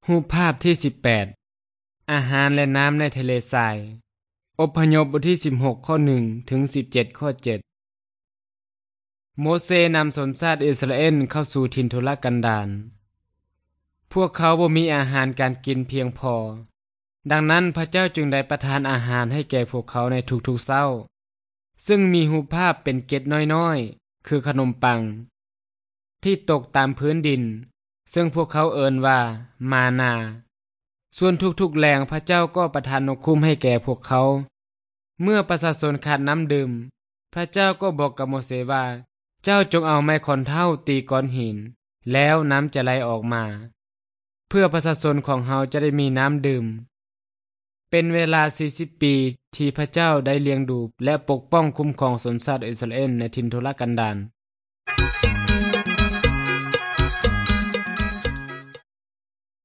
รูปภาพที่18อาหารและน้ำในทะเลทรายอพยพบทที่16ข้อ1ถึง17ข้อ7โมเสนำชนชาติอิสราเอลเข้าสู่ถิ่นทุรกันดารพวกเขาบ่มีอาหารการกินเพียงพอดังนั้นพระเจ้าจึงได้ประทานอาหารให้แก่พวกเขาในทุกๆเช้าซึ่งมีรูปภาพเป็นเกล็ดน้อยๆคือขนมปังที่ตกตามพื้นดินซึ่งพวกเขาเอิ้นว่ามานาส่วนทุกๆแรงพระเจ้าก็ประทานนกคุ้มให้แก่พวกเขาเมื่อประชาชนขาดน้ำดื่มพระเจ้าก็บอกกับโมเสสว่าเจ้าจงเอาไม้ขอนเท่าตีก้อนหินแล้วน้ำจะไหลออกมาเพื่อประชาชนของเฮาจะได้มีน้ำดื่มเป็นเวลา40ปีที่พระเจ้าได้เลี้ยงดูและปกป้องคุ้มครองชนชาติอิสราเอลในถิ่นทุรกันดาร